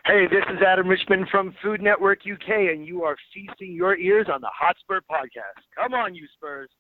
Hey, this is Adam Richmond from Food Network UK, and you are feasting your ears on the Hotspur Podcast. Come on, you Spurs.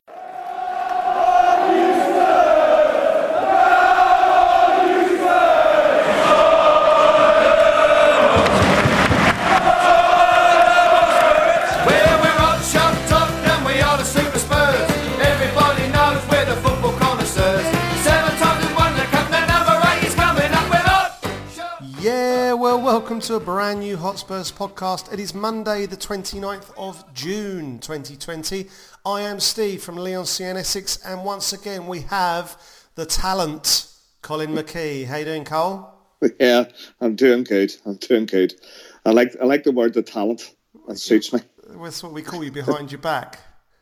Welcome to a brand new Hotspurs podcast. It is Monday the 29th of June 2020. I am Steve from Leigh-on-Sea, Essex, and once again we have the talent, Colin McKee. How you doing, Cole? Yeah, I'm doing good. I like the word the talent. That suits me. That's what we call you behind your back.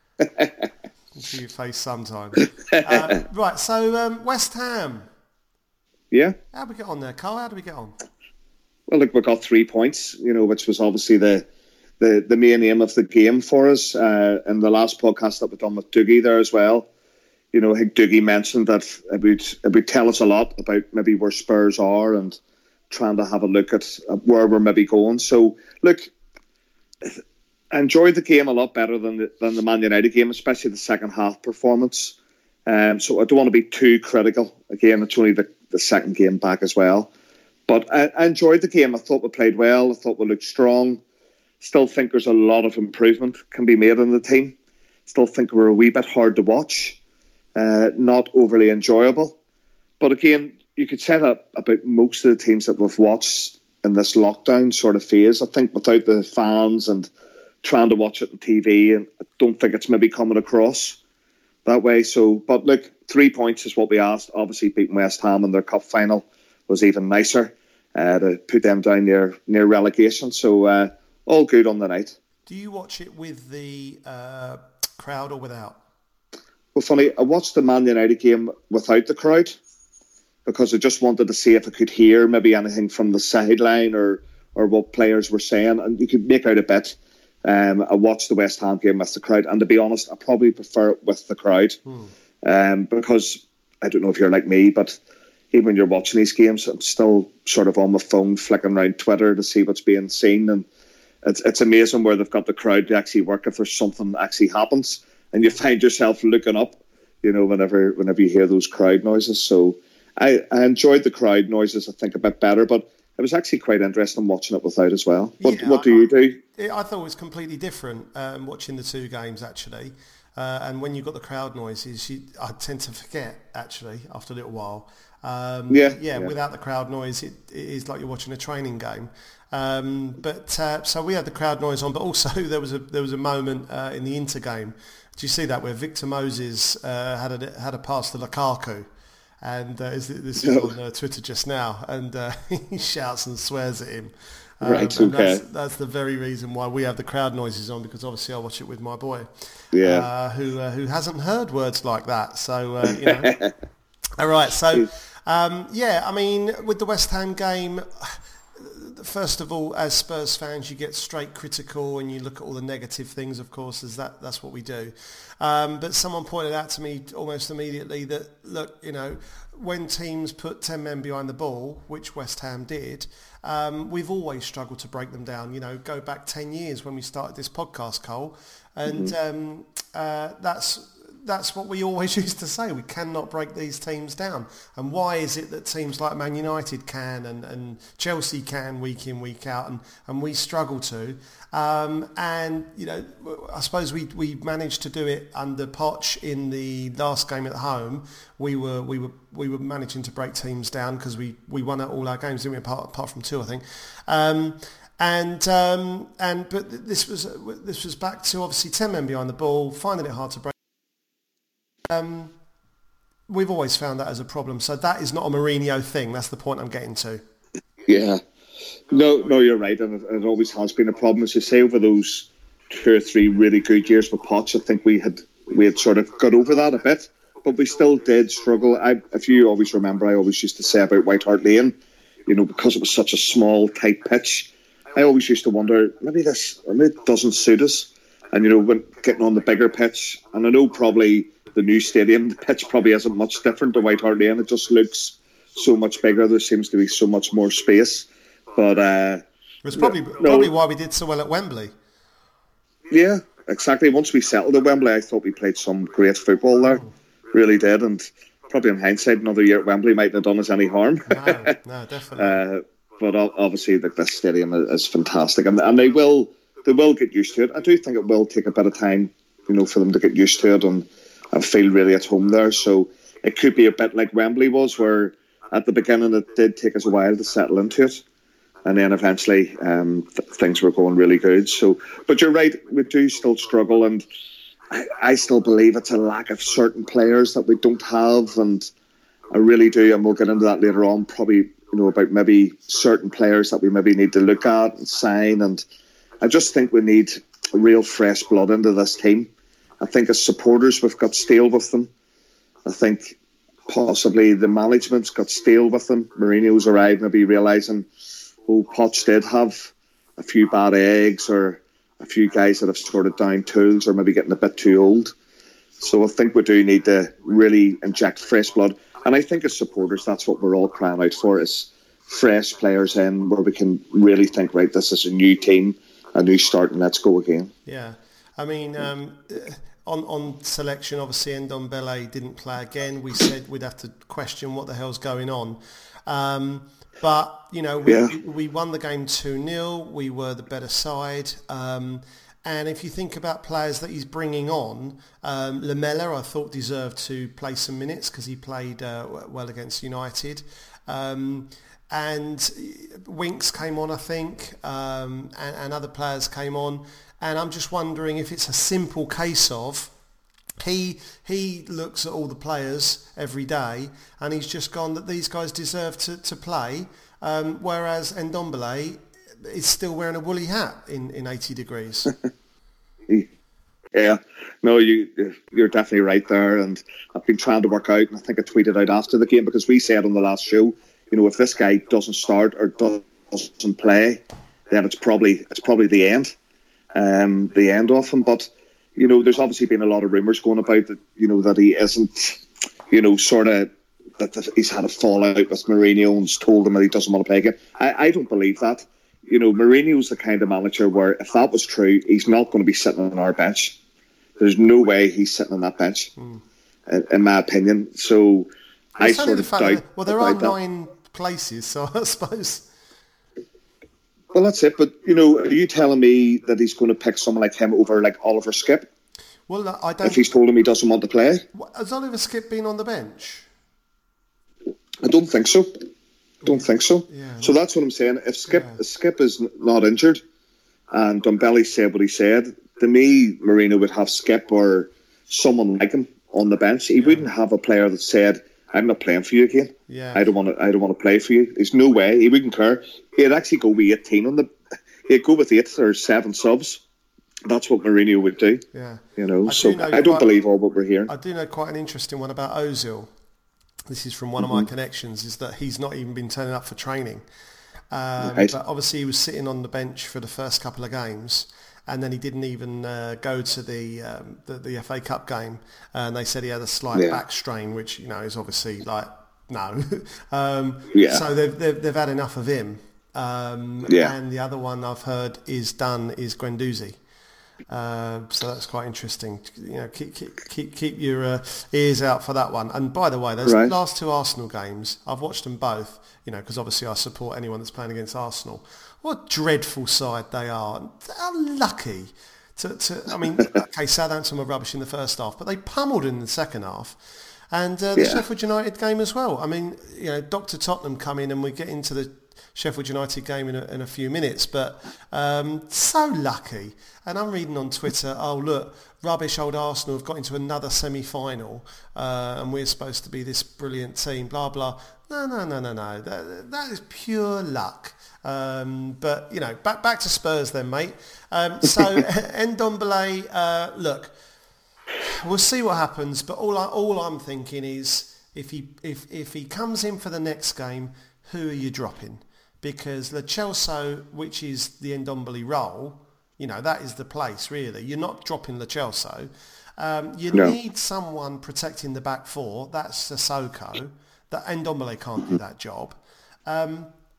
To your face sometimes. Right, so West Ham. Yeah. How do we get on there, Cole? How do we get on? Well, look, we got 3 points, which was obviously the main aim of the game for us. In the last podcast that we done with Dougie there as well, I think Dougie mentioned that it would tell us a lot about maybe where Spurs are and trying to have a look at where we're maybe going. So, look, I enjoyed the game a lot better than the Man United game, especially the second half performance. So I don't want to be too critical. Again, it's only the second game back as well. But I enjoyed the game. I thought we played well. I thought we looked strong. Still think there's a lot of improvement can be made in the team. Still think we're a wee bit hard to watch. Not overly enjoyable. But again, you could say that about most of the teams that we've watched in this lockdown sort of phase. I think without the fans and trying to watch it on TV, and I don't think it's maybe coming across that way. So, but look, 3 points is what we asked. Obviously, beating West Ham in their cup final was even nicer to put them down near relegation. So all good on the night. Do you watch it with the crowd or without? Well, funny, I watched the Man United game without the crowd because I just wanted to see if I could hear maybe anything from the sideline or what players were saying, and you could make out a bit. I watched the West Ham game with the crowd, and to be honest, I probably prefer it with the crowd because I don't know if you're like me, but even when you're watching these games, I'm still sort of on my phone flicking around Twitter to see what's being seen, and it's amazing where they've got the crowd to actually work if there's something that actually happens, and you find yourself looking up, whenever you hear those crowd noises. So I enjoyed the crowd noises, I think, a bit better, but it was actually quite interesting watching it without as well. What do you do? I thought it was completely different watching the two games, actually. And when you've got the crowd noises, I tend to forget, actually, after a little while. Without the crowd noise, it is like you're watching a training game. So we had the crowd noise on, but also there was a moment in the Inter game. Did you see that where Victor Moses had a pass to Lukaku? And this is on Twitter just now, and he shouts and swears at him. Right, okay. That's the very reason why we have the crowd noises on, because obviously I watch it with my boy, who hasn't heard words like that. So, All right, so, I mean, with the West Ham game, first of all, as Spurs fans, you get straight critical and you look at all the negative things, of course, as that's what we do. But someone pointed out to me almost immediately that, look, when teams put 10 men behind the ball, which West Ham did, we've always struggled to break them down. Go back 10 years when we started this podcast, Cole, and that's what we always used to say. We cannot break these teams down. And why is it that teams like Man United can and Chelsea can week in, week out, and we struggle to? I suppose we managed to do it under Poch in the last game at home. We were managing to break teams down because we won all our games, didn't we? Apart from two, I think. But this was back to obviously 10 men behind the ball, finding it hard to break. We've always found that as a problem. So that is not a Mourinho thing. That's the point I'm getting to. Yeah. No, you're right. And it always has been a problem. As you say, over those 2 or 3 really good years with Poch, I think we had sort of got over that a bit. But we still did struggle. If you always remember, I always used to say about White Hart Lane, because it was such a small, tight pitch, I always used to wonder, maybe it doesn't suit us. And, when getting on the bigger pitch, and I know probably the new stadium, the pitch probably isn't much different to White Hart Lane. It just looks so much bigger. There seems to be so much more space. But it was probably why we did so well at Wembley. Yeah, exactly. Once we settled at Wembley, I thought we played some great football there. Really did. And probably in hindsight, another year at Wembley mightn't have done us any harm. No, definitely. But obviously, this stadium is fantastic, and they will get used to it. I do think it will take a bit of time, for them to get used to it and feel really at home there. So it could be a bit like Wembley was, where at the beginning it did take us a while to settle into it, and then eventually things were going really good. So, but you're right, we do still struggle, and I still believe it's a lack of certain players that we don't have, and I really do, and we'll get into that later on, probably, about maybe certain players that we maybe need to look at and sign. And I just think we need real fresh blood into this team. I think as supporters, we've got stale with them. I think possibly the management's got stale with them. Mourinho's arrived maybe realising, Poch did have a few bad eggs, or a few guys that have sort of down tools, or maybe getting a bit too old. So I think we do need to really inject fresh blood. And I think as supporters, that's what we're all crying out for, is fresh players in where we can really think, right, this is a new team, a new start, and let's go again. Yeah. I mean, on selection, obviously, Ndombele didn't play again. We said we'd have to question what the hell's going on. But, we won the game 2-0. We were the better side. And if you think about players that he's bringing on, Lamela, I thought, deserved to play some minutes because he played well against United. And Winks came on, I think, and other players came on. And I'm just wondering if it's a simple case of he looks at all the players every day and he's just gone that these guys deserve to play, whereas Ndombele is still wearing a woolly hat in 80 degrees. Yeah, no, you're definitely right there, and I've been trying to work out, and I think I tweeted out after the game, because we said on the last show, if this guy doesn't start or doesn't play, then it's probably the end of him. But there's obviously been a lot of rumours going about that, that he isn't, sort of, that he's had a fallout with Mourinho and told him that he doesn't want to play again. I don't believe that. Mourinho's the kind of manager where if that was true, he's not going to be sitting on our bench. There's no way he's sitting on that bench, in my opinion. So I sort of doubt. Well, there are 9 places, so I suppose. Well, that's it. But are you telling me that he's going to pick someone like him over like Oliver Skipp? Well, I don't. If he's told him he doesn't want to play, has Oliver Skipp been on the bench? I don't think so. Yeah, so that's what I'm saying. If Skipp is not injured, and Ndombele said what he said, to me, Mourinho would have Skipp or someone like him on the bench. He wouldn't have a player that said, "I'm not playing for you again. Yeah. I don't want to play for you." There's no way. He wouldn't care. He'd actually go with 18 on the. He'd go with 8 or 7 subs. That's what Mourinho would do. Yeah. I don't believe all what we're hearing. I do know quite an interesting one about Ozil. This is from one of my connections, is that he's not even been turning up for training. Right. But obviously he was sitting on the bench for the first couple of games, and then he didn't even go to the FA Cup game. And they said he had a slight back strain, which, is obviously like, no. So they've had enough of him. And the other one I've heard is Guendouzi. So that's quite interesting. Keep your ears out for that one. And by the way, those last 2 Arsenal games, I've watched them both. Because obviously I support anyone that's playing against Arsenal. What a dreadful side they are. How lucky to. I mean, okay, Southampton were rubbish in the first half, but they pummeled in the second half. And the Sheffield United game as well. I mean, Dr. Tottenham come in, and we get into the Sheffield United game in a few minutes, but so lucky. And I'm reading on Twitter, oh look, rubbish old Arsenal have got into another semi-final, and we're supposed to be this brilliant team, blah blah. No. That is pure luck. But back to Spurs then, mate. So Ndombele, look, we'll see what happens. But all I'm thinking is if he comes in for the next game, who are you dropping? Because Lo Celso, which is the Ndombele role, that is the place, really. You're not dropping Lo Celso. You need someone protecting the back 4. That's Sissoko. That Ndombele can't do that job.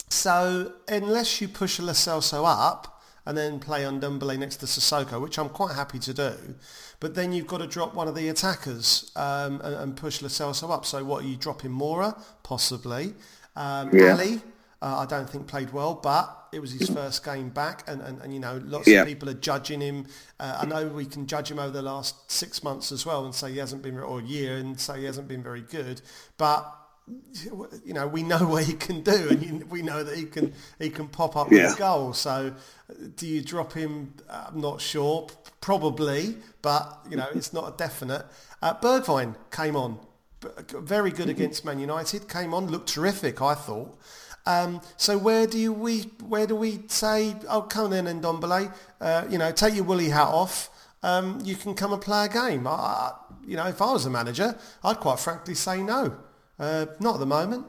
So unless you push Lo Celso up and then play Ndombele next to Sissoko, which I'm quite happy to do, but then you've got to drop one of the attackers and push Lo Celso up. So what, are you dropping Mora? Possibly. Ali, I don't think played well, but it was his first game back, and you know, lots of people are judging him. I know we can judge him over the last 6 months as well and say he hasn't been, or a year, and say he hasn't been very good, but you know, we know what he can do, and we know that he can pop up with a goal. So do you drop him? I'm not sure, probably, but you know, it's not a definite. Bergwijn came on, very good against Man United, came on, looked terrific, I thought. So where do we say, oh, come in Ndombele, you know, take your woolly hat off, you can come and play a game. You know, if I was a manager, I'd quite frankly say no. Not at the moment.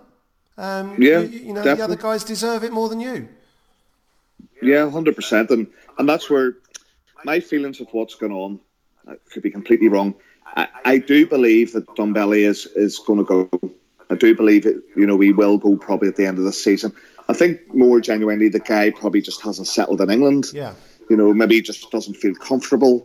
You know, definitely. The other guys deserve it more than you. Yeah, 100%. And that's where my feelings of what's going on, I could be completely wrong. I do believe that Ndombele is going to go. I do believe it. You know, he will go probably at the end of the season. I think more genuinely, the guy probably just hasn't settled in England. Yeah. You know, maybe he just doesn't feel comfortable.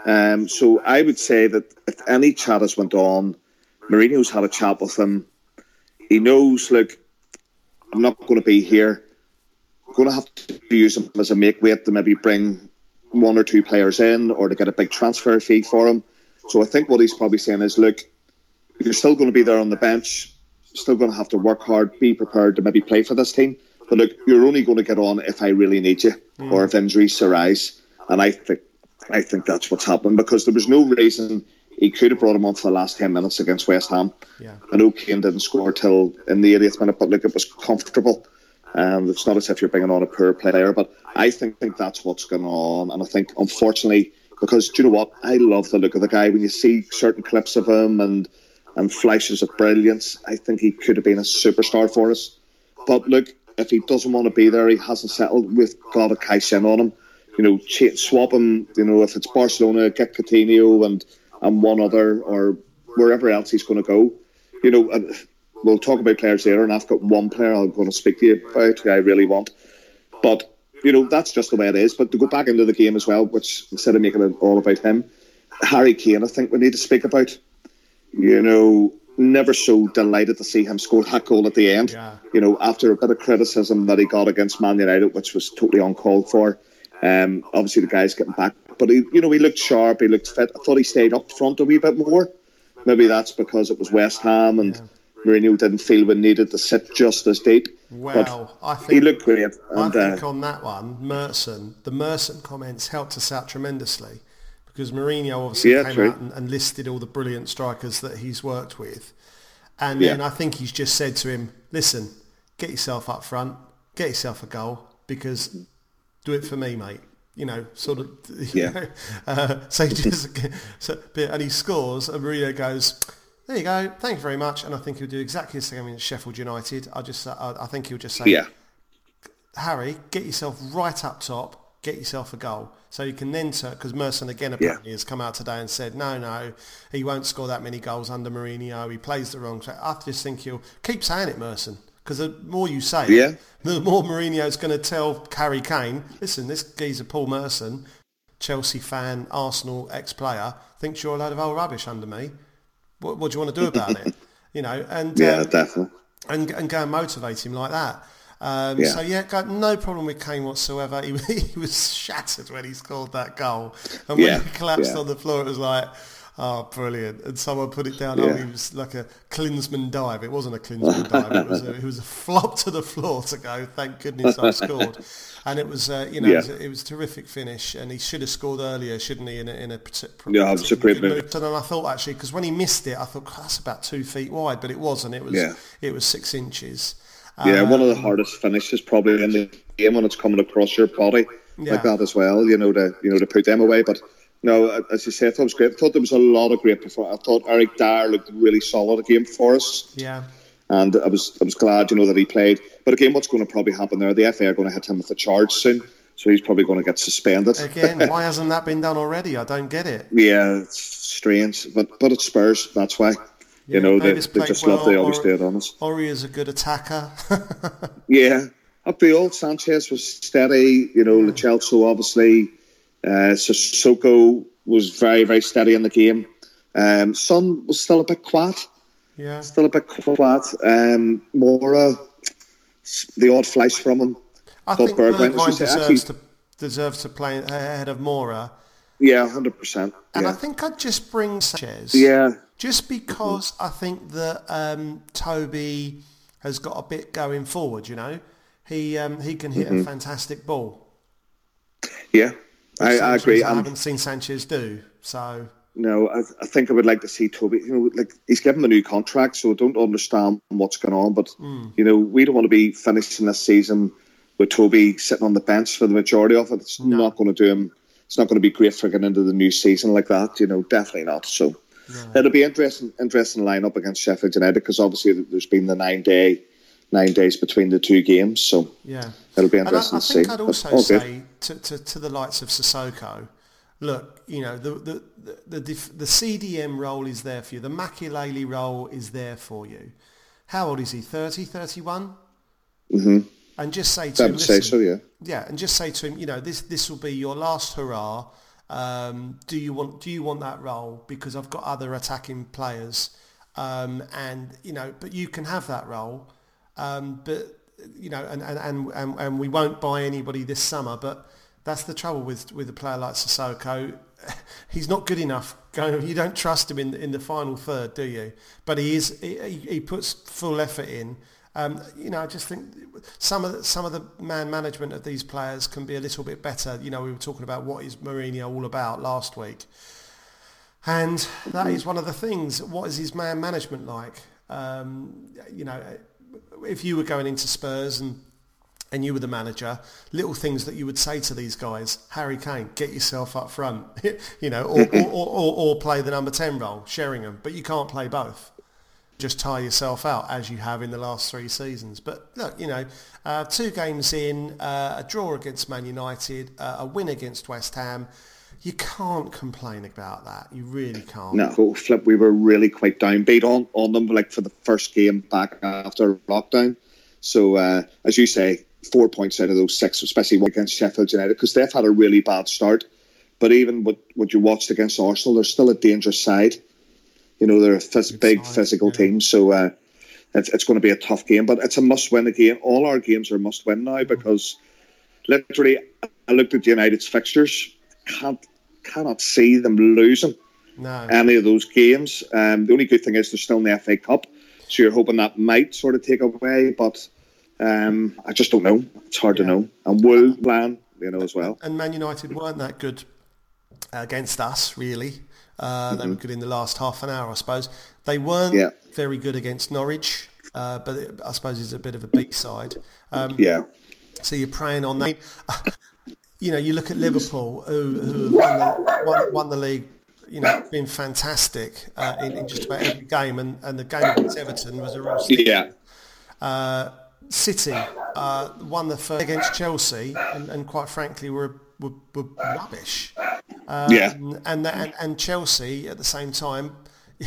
So I would say that if any chat has went on, Mourinho's had a chat with him. He knows, look, I'm not going to be here. I'm going to have to use him as a make-weight to maybe bring one or two players in or to get a big transfer fee for him. So I think what he's probably saying is, look, you're still going to be there on the bench, still going to have to work hard, be prepared to maybe play for this team. But look, you're only going to get on if I really need you or if injuries arise. And I think that's what's happened, because there was no reason he could have brought him on for the last 10 minutes against West Ham. Yeah. I know Kane didn't score till in the 80th minute, but look, it was comfortable. It's not as if you're bringing on a poor player, but I think that's what's going on. And I think, unfortunately, because do you know what? I love the look of the guy. When you see certain clips of him and flashes of brilliance, I think he could have been a superstar for us. But look, if he doesn't want to be there, he hasn't settled, we've got to cash in on him. You know, swap him, you know, if it's Barcelona, get Coutinho and one other, or wherever else he's going to go. You know, we'll talk about players later, and I've got one player I'm going to speak to you about who I really want. But, you know, that's just the way it is. But to go back into the game as well, which instead of making it all about him, Harry Kane, I think we need to speak about. You know, never so delighted to see him score that goal at the end. Yeah. You know, after a bit of criticism that he got against Man United, which was totally uncalled for. Obviously, the guy's getting back. But, he looked sharp, he looked fit. I thought he stayed up front a wee bit more. Maybe that's because it was West Ham and Mourinho didn't feel we needed to sit just as deep. Well, I think he looked great. I think on that one, the Merson comments helped us out tremendously, because Mourinho obviously came out and listed all the brilliant strikers that he's worked with. And then I think he's just said to him, listen, get yourself up front, get yourself a goal, because do it for me, mate. You know, sort of. So he just, and he scores, and Mourinho goes, there you go, thank you very much. And I think he'll do exactly the same in Sheffield United. I think he'll just say, Harry, get yourself right up top, get yourself a goal. So you can then turn, because Merson again apparently has come out today and said, no, he won't score that many goals under Mourinho. He plays the wrong track. I just think he'll keep saying it, Merson. Because the more you say it, the more Mourinho's going to tell Harry Kane, listen, this geezer Paul Merson, Chelsea fan, Arsenal ex-player, thinks you're a load of old rubbish under me. What do you want to do about it? You know, and definitely, and go and motivate him like that. So got no problem with Kane whatsoever. He was shattered when he scored that goal, and when he collapsed on the floor, it was like, oh, brilliant! And someone put it down. Oh, he was like a Klinsmann dive. It wasn't a Klinsmann dive. It was a flop to the floor to go. Thank goodness I scored. And it was, it was a terrific finish. And he should have scored earlier, shouldn't he? In a particular move. And I thought actually, because when he missed it, I thought that's about 2 feet wide, but it wasn't. It was 6 inches. One of the hardest finishes probably in the game when it's coming across your body like that as well. To put them away, but. No, as you say, I thought it was great. I thought there was a lot of great performance. I thought Eric Dyer looked really solid again for us. Yeah. And I was glad, that he played. But again, what's going to probably happen there? The FA are going to hit him with a charge soon, so he's probably going to get suspended. Again, why hasn't that been done already? I don't get it. Yeah, it's strange. But it's Spurs, that's why. They just love to always do it on us. Ori is a good attacker. Yeah. Up the old Sanchez was steady. Lo Celso obviously. Sissoko was very, very steady in the game. Son was still a bit quiet. Yeah. Still a bit quiet. Mora, the odd flash from him. I think Bergwijn deserves to play ahead of Mora. Yeah, 100%. And I think I'd just bring Sanchez. Yeah. Just because I think that Toby has got a bit going forward, He can hit a fantastic ball. Yeah, I agree. I haven't seen Sanchez do, so... No, I think I would like to see Toby. He's given him a new contract, so I don't understand what's going on. But we don't want to be finishing this season with Toby sitting on the bench for the majority of it. It's not going to do him. It's not going to be great for getting into the new season like that. Definitely not. So it'll be interesting lineup against Sheffield United, because obviously there's been the 9 days between the two games. So it'll be interesting to see. I think I'd also say to the likes of Sissoko. Look, the CDM role is there for you. The Makelele role is there for you. How old is he? 30, 31? Mm-hmm. And just say to him, say so, yeah. Yeah, and just say to him, this will be your last hurrah. Do you want that role? Because I've got other attacking players, but you can have that role. And we won't buy anybody this summer, but. That's the trouble with a player like Sissoko. He's not good enough. You don't trust him in the final third, do you? But he puts full effort in. I just think some of the man management of these players can be a little bit better. We were talking about what is Mourinho all about last week, and that is one of the things. What is his man management like? If you were going into Spurs and you were the manager, little things that you would say to these guys: Harry Kane, get yourself up front, or play the number 10 role, Sheringham. But you can't play both. Just tire yourself out as you have in the last 3 seasons. But look, 2 games in, a draw against Man United, a win against West Ham. You can't complain about that. You really can't. No, Flip, we were really quite downbeat on them, for the first game back after lockdown. So, as you say, 4 points out of those 6, especially one against Sheffield United, because they've had a really bad start. But even what you watched against Arsenal, they're still a dangerous side. They're a big physical team, so it's going to be a tough game. But it's a must-win game. All our games are must-win now, because literally, I looked at United's fixtures, cannot see them losing any of those games. The only good thing is they're still in the FA Cup, so you're hoping that might sort of take away, but I just don't know. It's hard to know. And Wolves plan, as well. And Man United weren't that good against us, really. They were good in the last half an hour, I suppose. They weren't very good against Norwich, but I suppose it's a bit of a B-side. So you're preying on that. You look at Liverpool, who won the league, been fantastic in just about every game, and the game against Everton was a real stick. City won the first against Chelsea, and quite frankly were rubbish. And Chelsea at the same time,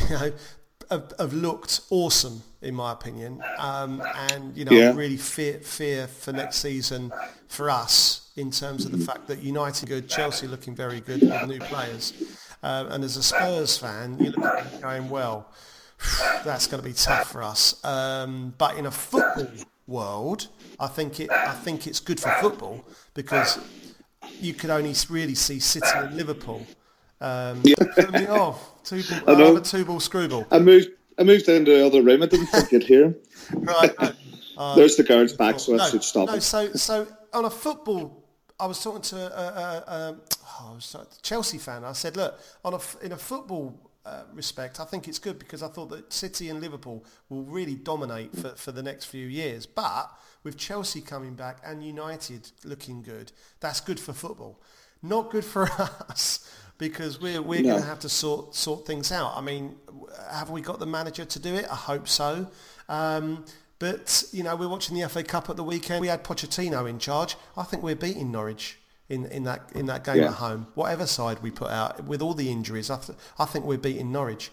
have looked awesome in my opinion. I really fear for next season for us in terms of the fact that United good, Chelsea looking very good with new players, and as a Spurs fan, you look at it going, well, that's going to be tough for us. But in a football world, I think it's good for football, because you could only really see City and Liverpool. Put me off. Another 2-ball screwball. I moved into the other room. I didn't think you'd hear. Right. There's the guards back, so I should stop. No, so on a football, I was talking to a Chelsea fan. I said, look, in a football respect, I think it's good, because I thought that City and Liverpool will really dominate for the next few years. But with Chelsea coming back and United looking good, that's good for football. Not good for us, because we're going to have to sort things out. I mean, have we got the manager to do it? I hope so. But we're watching the FA Cup at the weekend. We had Pochettino in charge. I think we're beating Norwich. in that game at home. Whatever side we put out, with all the injuries, I think we're beating Norwich.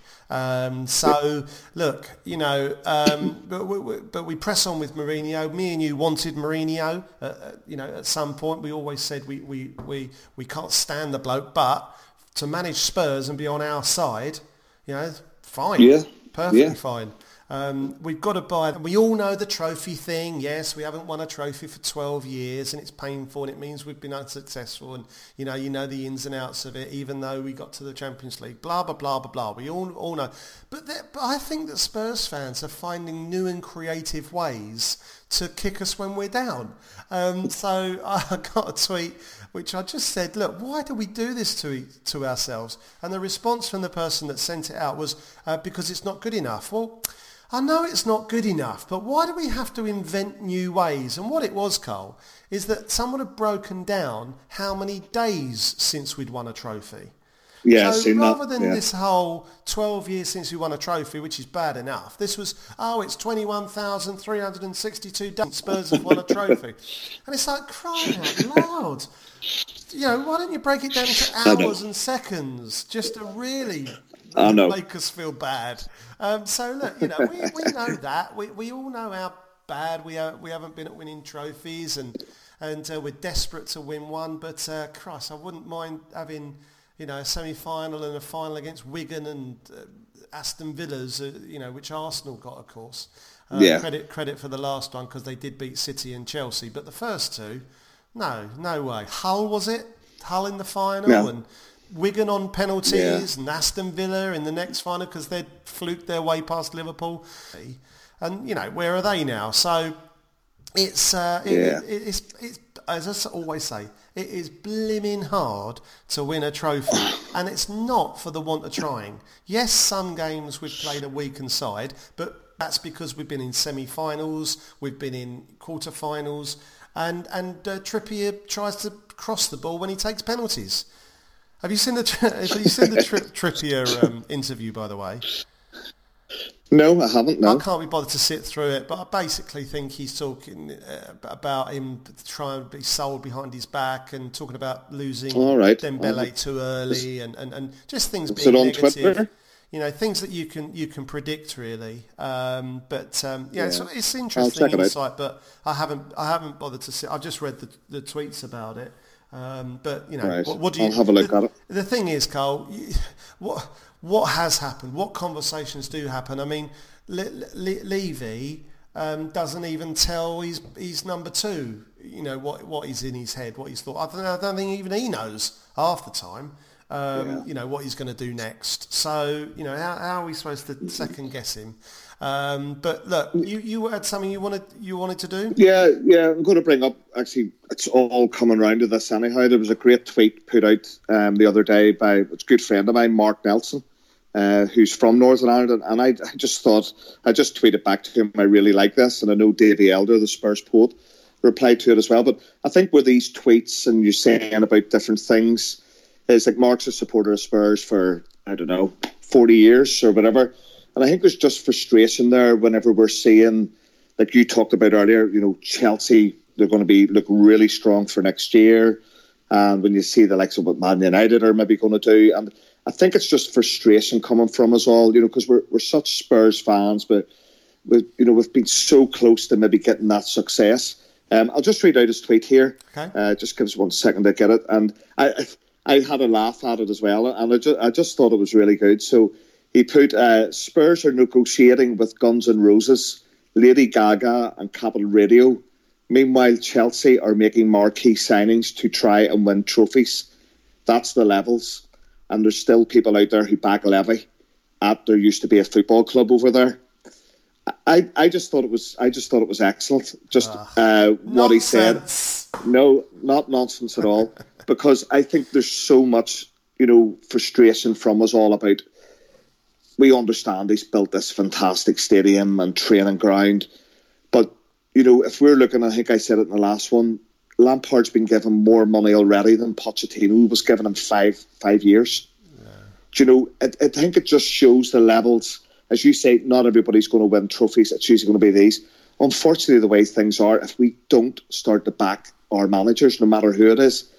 Look, you know, but we press on with Mourinho. Me and you wanted Mourinho. You know, at some point we always said we can't stand the bloke, but to manage Spurs and be on our side, you know, fine, perfectly fine. We've got to buy. We all know the trophy thing. Yes, we haven't won a trophy for 12 years, and it's painful, and it means we've been unsuccessful. And you know the ins and outs of it. Even though we got to the Champions League, blah blah blah blah blah. We all know. But I think that Spurs fans are finding new and creative ways to kick us when we're down. So I got a tweet which I just said, look, why do we do this to ourselves? And the response from the person that sent it out was because it's not good enough. Well, I know it's not good enough, but why do we have to invent new ways? And what it was, Carl, is that someone had broken down how many days since we'd won a trophy. Yeah, so rather than this whole 12 years since we won a trophy, which is bad enough, this was, it's 21,362 days Spurs have won a trophy. And it's like, crying out loud. You know, why don't you break it down into hours and seconds just to really make us feel bad? So look, you know, we know that. We all know how bad we haven't been at winning trophies, and we're desperate to win one. But Christ, I wouldn't mind having, you know, a semi-final and a final against Wigan and Aston Villa's, you know, which Arsenal got, of course. Credit for the last one, because they did beat City and Chelsea. But the first two, no way. Hull, was it? Hull in the final, and Wigan on penalties, and Aston Villa in the next final because they'd fluked their way past Liverpool. And, you know, where are they now? So it's as I always say, it is blimmin' hard to win a trophy, and it's not for the want of trying. Yes, some games we've played a weakened side, but that's because we've been in semi-finals, we've been in quarter-finals, and Trippier tries to cross the ball when he takes penalties. Have you seen the Trippier interview, by the way? No, I haven't. No, I can't be bothered to sit through it, but I basically think he's talking about him trying to be sold behind his back and talking about losing Dembele too early and just things being negative. Twitter? You know, things that you can predict really. It's interesting insight, but I haven't bothered to sit. I've just read the tweets about it. But you know, what do you? I'll have a look at it. The thing is, Carl, what has happened? What conversations do happen? I mean, Levy doesn't even tell his number two, you know, what is in his head, what he's thought. I don't think even he knows half the time. You know, what he's going to do next. So, you know, how are we supposed to second guess him? But look, you had something you wanted to do? Yeah. I'm going to bring up, actually, it's all coming round to this anyhow. There was a great tweet put out the other day by a good friend of mine, Mark Nelson, who's from Northern Ireland, and I just tweeted back to him, I really like this, and I know Davy Elder, the Spurs poet, replied to it as well. But I think with these tweets and you saying about different things, is like Mark's a supporter of Spurs for, I don't know, 40 years or whatever. And I think there's just frustration there whenever we're seeing, like you talked about earlier, you know, Chelsea, they're going to look really strong for next year. And when you see the likes of what Man United are maybe going to do, and I think it's just frustration coming from us all, you know, because we're such Spurs fans, but we've been so close to maybe getting that success. I'll just read out his tweet here. Okay. Just give us 1 second to get it. And I had a laugh at it as well, and I just thought it was really good. So he put, Spurs are negotiating with Guns N' Roses, Lady Gaga and Capital Radio. Meanwhile, Chelsea are making marquee signings to try and win trophies. That's the levels. And there's still people out there who back Levy at there used to be a football club over there. I just thought it was excellent. Just what he said. No, not nonsense at all. Because I think there's so much, you know, frustration from us all about. We understand he's built this fantastic stadium and training ground, but you know, if we're looking, I think I said it in the last one, Lampard's been given more money already than Pochettino was giving him 5 years. Yeah. Do you know? I think it just shows the levels. As you say, not everybody's going to win trophies. It's usually going to be these. Unfortunately, the way things are, if we don't start to back our managers, no matter who it is,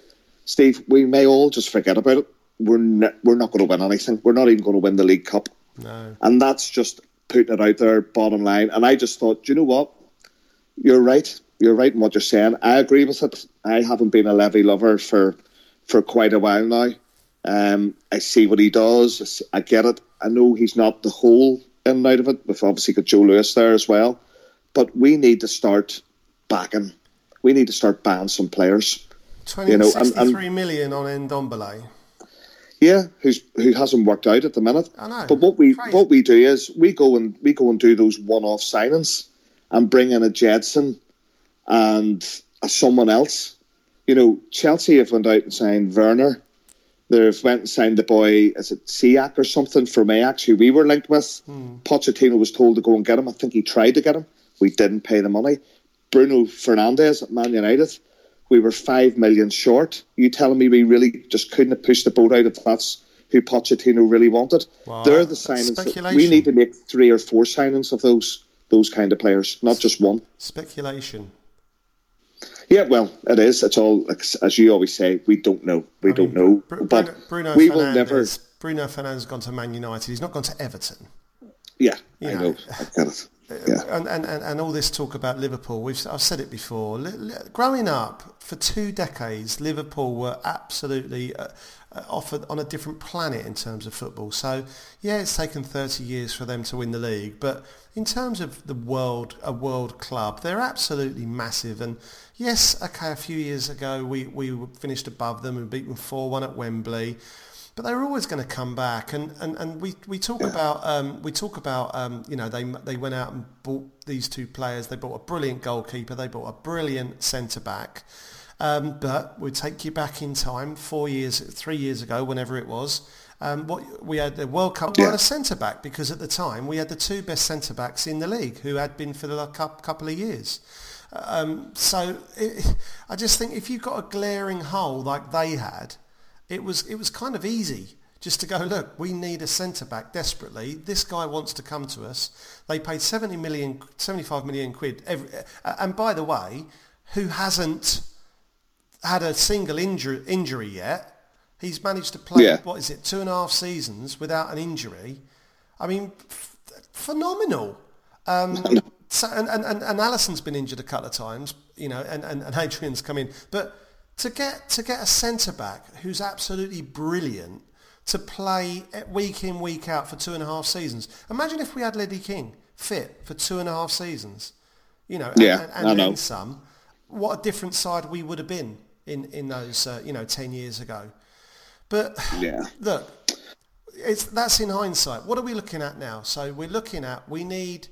Steve, we may all just forget about it. We're not going to win anything. We're not even going to win the League Cup. No. And that's just putting it out there, bottom line. And I just thought, do you know what? You're right. You're right in what you're saying. I agree with it. I haven't been a Levy lover for quite a while now. I see what he does. I get it. I know he's not the whole in and out of it. We've obviously got Joe Lewis there as well. But we need to start backing. We need to start buying some players. 63 million on Ndombele. Yeah, who hasn't worked out at the minute. I know. But what we do is we go and do those one-off signings and bring in a Jedson and a someone else. Chelsea have went out and signed Werner. They've went and signed the boy, is it Siak or something, from Ajax, who we were linked with. Pochettino was told to go and get him. I think he tried to get him. We didn't pay the money. Bruno Fernandes at Man United, we were 5 million short. You telling me we really just couldn't have pushed the boat out if that's who Pochettino really wanted? Wow, they're the signings. We need to make 3 or 4 signings of those kind of players, not just one. Speculation. Yeah, well, it is. It's all, as you always say, we don't know. We don't know. But Bruno will never. Bruno Fernandes has gone to Man United. He's not gone to Everton. Yeah, I know. I get it. Yeah. And all this talk about Liverpool, I've said it before. Growing up, for 2 decades, Liverpool were absolutely offered on a different planet in terms of football. So, yeah, it's taken 30 years for them to win the league, but in terms of a world club, they're absolutely massive. And yes, okay, a few years ago we finished above them and beat them 4-1 at Wembley. But they were always going to come back, and we talk about they went out and bought these 2 players. They bought a brilliant goalkeeper. They bought a brilliant centre back. But we take you back in time, 3 years ago, whenever it was. We had the World Cup on a centre back, because at the time we had the 2 best centre backs in the league, who had been for the couple of years. I just think if you've got a glaring hole like they had. It was kind of easy just to go, look, we need a centre-back desperately. This guy wants to come to us. They paid 75 million quid. And by the way, who hasn't had a single injury yet? He's managed to play, 2.5 seasons without an injury. I mean, phenomenal. So, and Alisson's been injured a couple of times, and Adrian's come in. But to get a centre-back who's absolutely brilliant to play week in, week out for 2.5 seasons. Imagine if we had Ledley King fit for 2.5 seasons, and then some. What a different side we would have been in those, 10 years ago. But look, that's in hindsight. What are we looking at now? So we're looking at, we need,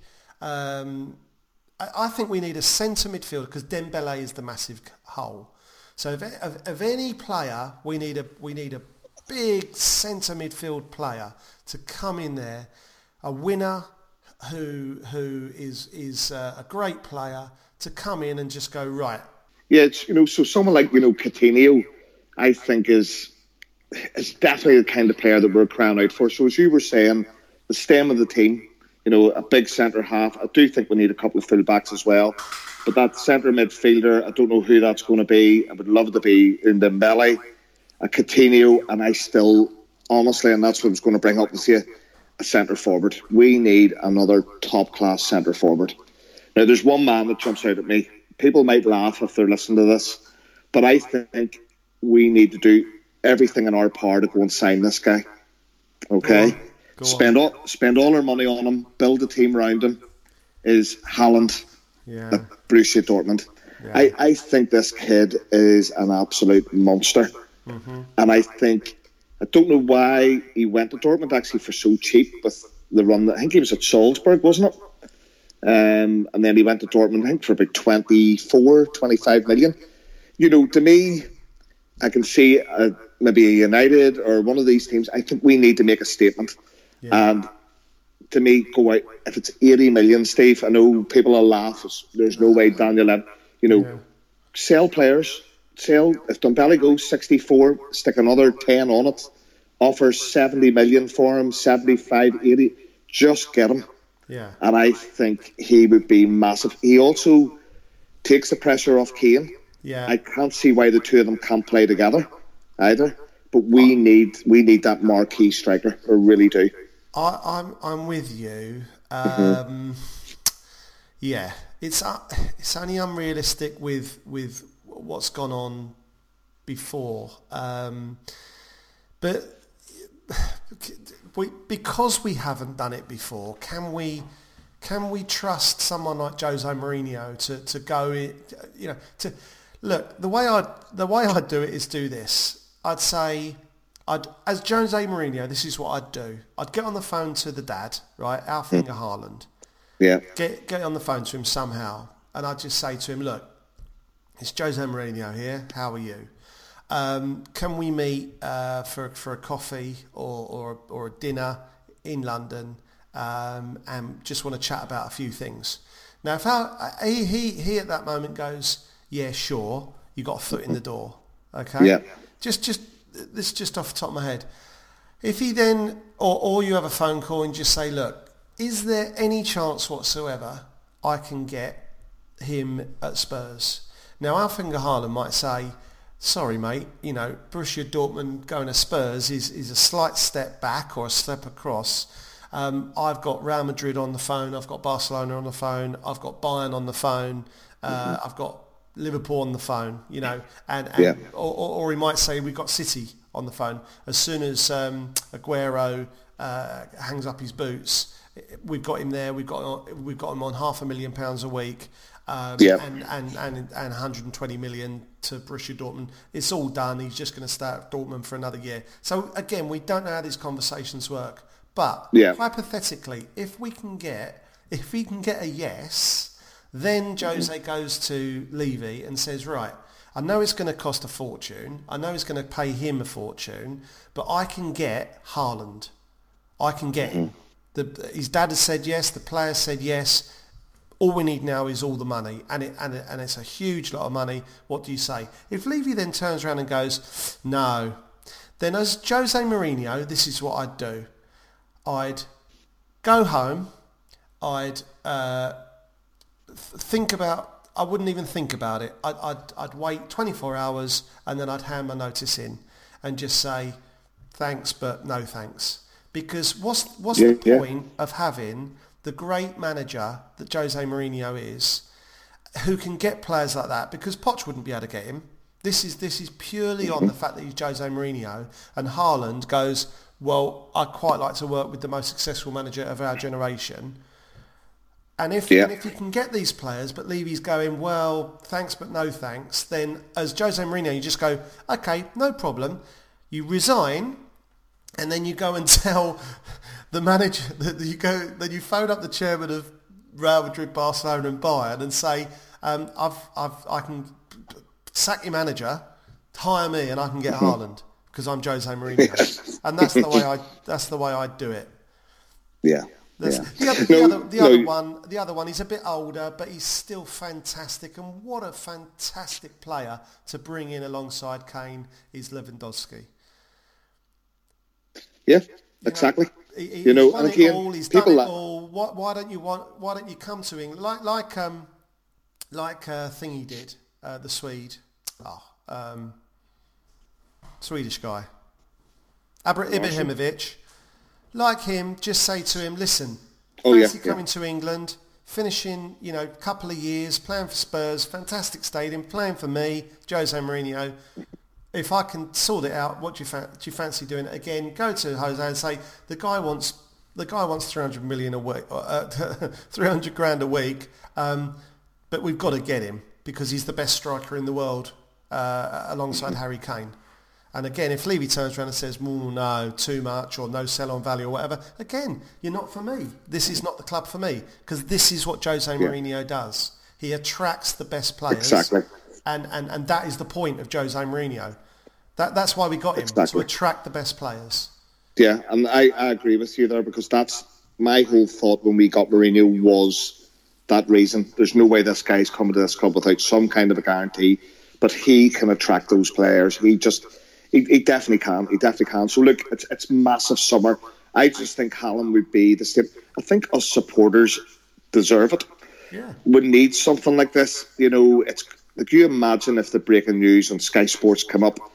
I think we need a centre midfielder, because Dembele is the massive hole. So of any player, we need a big centre midfield player to come in there, a winner who is a great player to come in and just go right. Yeah, it's, so someone like Coutinho, I think is definitely the kind of player that we're crying out for. So as you were saying, the stem of the team, a big centre half. I do think we need a couple of full backs as well. But that centre midfielder, I don't know who that's going to be. I would love to be in Dembele, a Coutinho, and I still, honestly, and that's what I was going to bring up with you, a centre forward. We need another top-class centre forward. Now, there's one man that jumps out at me. People might laugh if they're listening to this, but I think we need to do everything in our power to go and sign this guy. Okay? Spend all our money on him, build a team around him, is Haaland. Yeah. At Borussia Dortmund. Yeah. I think this kid is an absolute monster. Mm-hmm. And I don't know why he went to Dortmund actually for so cheap with the run. I think he was at Salzburg, wasn't it? And then he went to Dortmund, I think, for about 25 million. To me, I can see maybe a United or one of these teams. I think we need to make a statement. Yeah. And to me, go out, if it's 80 million, Steve, I know people will laugh. There's no way Daniel, sell players. If Dembele goes 64, stick another 10 on it, offer 70 million for him, 75, 80, just get him. Yeah. And I think he would be massive. He also takes the pressure off Kane. Yeah. I can't see why the two of them can't play together. either. But we need that marquee striker. We really do. I'm with you. Yeah, it's only unrealistic with what's gone on before. But because we haven't done it before, can we trust someone like Jose Mourinho to go in, to look, the way I'd do it is do this. I'd say, as Jose Mourinho, this is what I'd do. I'd get on the phone to the dad, right, Alf-Inge Haaland. Yeah. Get on the phone to him somehow, and I'd just say to him, look, it's Jose Mourinho here. How are you? Can we meet for a coffee or a dinner in London, and just want to chat about a few things? Now, if he at that moment goes, yeah, sure, you got a foot in the door, okay? Yeah. Just this is just off the top of my head. If he then, or you have a phone call and just say, look, is there any chance whatsoever I can get him at Spurs? Now, Alf-Inge Haaland might say, sorry, mate, Borussia Dortmund going to Spurs is a slight step back or a step across. I've got Real Madrid on the phone. I've got Barcelona on the phone. I've got Bayern on the phone. I've got Liverpool on the phone, or he might say we've got City on the phone. As soon as Aguero hangs up his boots, we've got him there. We've got him on £500,000 a week, and 120 million to Borussia Dortmund. It's all done. He's just going to stay at Dortmund for another year. So again, we don't know how these conversations work. But hypothetically, if we can get a yes, then Jose goes to Levy and says, right, I know it's going to cost a fortune. I know it's going to pay him a fortune, but I can get Haaland. I can get him. His dad has said yes. The player said yes. All we need now is all the money, and it's a huge lot of money. What do you say? If Levy then turns around and goes, no, then as Jose Mourinho, this is what I'd do. I'd go home. I'd I wouldn't even think about it. I'd wait 24 hours and then I'd hand my notice in and just say thanks but no thanks. Because what's the point of having the great manager that Jose Mourinho is, who can get players like that? Because Poch wouldn't be able to get him. This is purely on the fact that he's Jose Mourinho, and Haaland goes, well, I'd quite like to work with the most successful manager of our generation. And if you can get these players, but Levy's going, well, thanks but no thanks, then as Jose Mourinho, you just go, okay, no problem. You resign, and then you go and tell the manager that you phone up the chairman of Real Madrid, Barcelona, and Bayern, and say, I can sack your manager, hire me, and I can get Haaland because I'm Jose Mourinho, and that's the way I'd do it. Yeah. The other one, he's a bit older, but he's still fantastic. And what a fantastic player to bring in alongside Kane is Lewandowski. Yeah, exactly. He's won it all. He's done it all. Why don't you come to England like Thingy did, the Swede, Swedish guy, Ibrahimovic. Like him, just say to him, listen, fancy coming to England, finishing, a couple of years, playing for Spurs, fantastic stadium, playing for me, Jose Mourinho. If I can sort it out, what do you fancy doing it again? Go to Jose and say, the guy wants 300 million a week, 300 grand a week, but we've got to get him because he's the best striker in the world alongside Harry Kane. And again, if Levy turns around and says, no, too much, or no sell-on value or whatever, again, you're not for me. This is not the club for me, because this is what Jose Mourinho does. He attracts the best players. Exactly. And that is the point of Jose Mourinho. That's why we got him, to attract the best players. Yeah, and I agree with you there, because that's my whole thought when we got Mourinho was that reason. There's no way this guy's coming to this club without some kind of a guarantee, but he can attract those players. He definitely can. He definitely can. So look, it's massive summer. I just think Haaland would be the same. I think us supporters deserve it. Yeah. We need something like this. It's like, you imagine if the breaking news on Sky Sports come up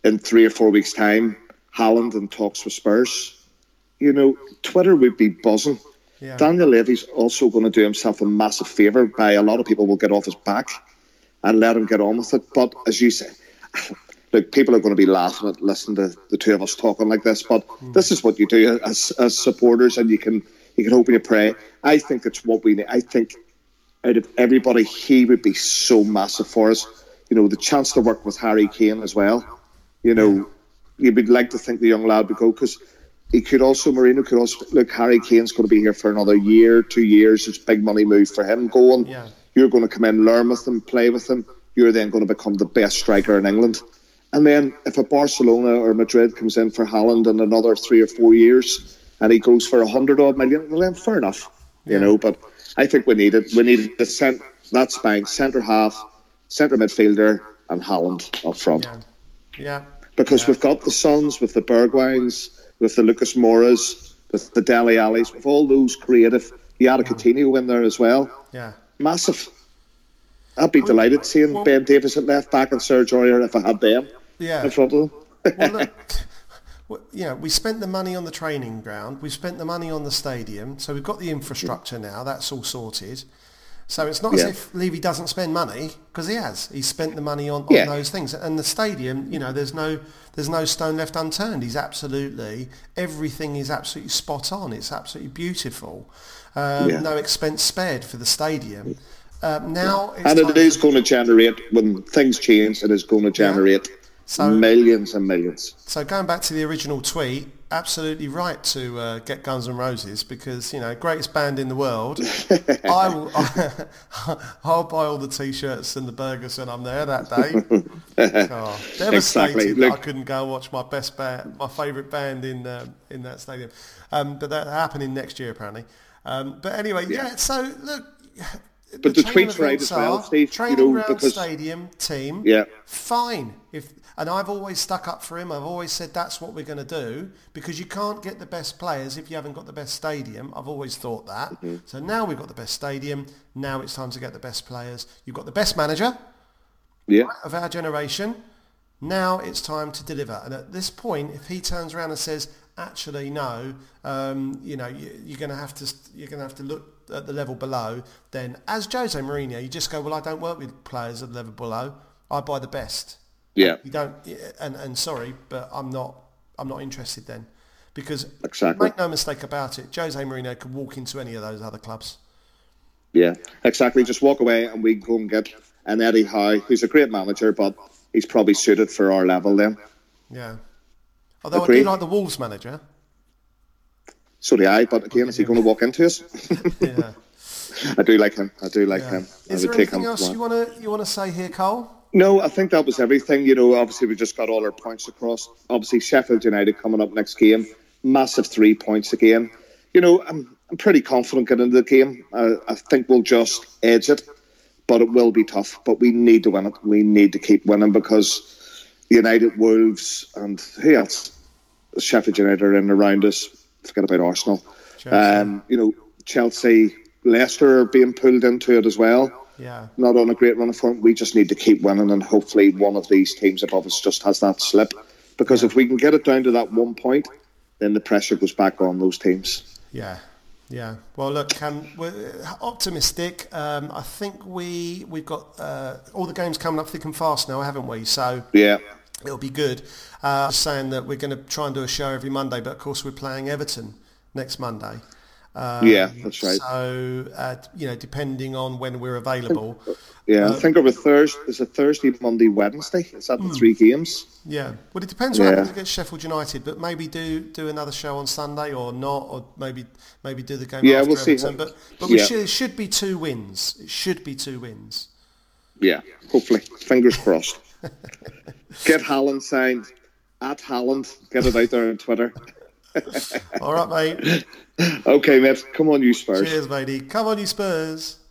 in 3 or 4 weeks' time, Haaland in talks with Spurs, Twitter would be buzzing. Yeah. Daniel Levy's also going to do himself a massive favour by a lot of people will get off his back and let him get on with it. But as you say, look, people are going to be laughing at listening to the two of us talking like this, but this is what you do as supporters, and you can hope and you pray. I think it's what we need. I think out of everybody, he would be so massive for us. The chance to work with Harry Kane as well. You'd like to think the young lad would go, because Mourinho could also, look, Harry Kane's going to be here for another year, 2 years. It's a big money move for him going. Yeah. You're going to come in, learn with him, play with him. You're then going to become the best striker in England. And then if a Barcelona or Madrid comes in for Haaland in another 3 or 4 years and he goes for 100-odd million, well then fair enough, But I think we need that spine, centre half, centre midfielder, and Haaland up front. Yeah. Because we've got the Sons with the Bergwijns, with the Lucas Moura's, with the Dele Allis, with all those creative. You add a Coutinho in there as well. Yeah. Massive. I'd be delighted seeing Ben Davies at left back and Serge Aurier if I had them in front of them. Look, we spent the money on the training ground. We've spent the money on the stadium. So we've got the infrastructure now. That's all sorted. So it's not as if Levy doesn't spend money, because he has. He's spent the money on those things. And the stadium, there's no stone left unturned. Everything is absolutely spot on. It's absolutely beautiful. No expense spared for the stadium. Now it is going to generate, when things change, it is going to generate millions and millions. So going back to the original tweet, absolutely right to get Guns N' Roses, because greatest band in the world. I'll buy all the t-shirts and the burgers when I'm there that day. Devastated exactly. that I couldn't go and watch my favourite band in that stadium, but that's happening next year apparently. But anyway, so look. But the tweet's right as well, Steve. Training ground, stadium, team, fine. And I've always stuck up for him. I've always said that's what we're going to do, because you can't get the best players if you haven't got the best stadium. I've always thought that. Mm-hmm. So now we've got the best stadium. Now it's time to get the best players. You've got the best manager of our generation. Now it's time to deliver. And at this point, if he turns around and says, actually, no, you're going to have to look at the level below, then as Jose Mourinho, you just go, well, I don't work with players at the level below. I buy the best. Yeah. You don't, and sorry, but I'm not interested then, because make no mistake about it, Jose Mourinho could walk into any of those other clubs. Yeah, exactly. Just walk away and we go and get an Eddie Howe, who's a great manager, but he's probably suited for our level then. Yeah. Although I do like the Wolves manager. So do I, but again, is he going to walk into us? Yeah. I do like him. Is there anything else you want to say here, Cole? No, I think that was everything. Obviously we just got all our points across. Obviously Sheffield United coming up next game, massive 3 points again. I'm pretty confident getting into the game. I think we'll just edge it, but it will be tough. But we need to win it. We need to keep winning, because United, Wolves, and who else? Sheffield United are in around us. Forget about Arsenal. Chelsea, Leicester are being pulled into it as well. Yeah. Not on a great run of form. We just need to keep winning, and hopefully one of these teams above us just has that slip. Because if we can get it down to that 1 point, then the pressure goes back on those teams. Yeah. Well, look, we're optimistic. I think we've got all the games coming up thick and fast now, haven't we? So it'll be good. Saying that we're going to try and do a show every Monday, but of course we're playing Everton next Monday. That's right. So, depending on when we're available. I think over Thursday, is it Thursday, Monday, Wednesday? Is that the 3 games? Yeah. Well, it depends what happens against Sheffield United, but maybe do another show on Sunday or not, or maybe do the game after we'll Everton. See. But it should be 2 wins. It should be 2 wins. Yeah, hopefully. Fingers crossed. Get Haaland signed. At Haaland. Get it out there on Twitter. All right, mate. Okay, mate. Come on, you Spurs. Cheers, matey. Come on, you Spurs.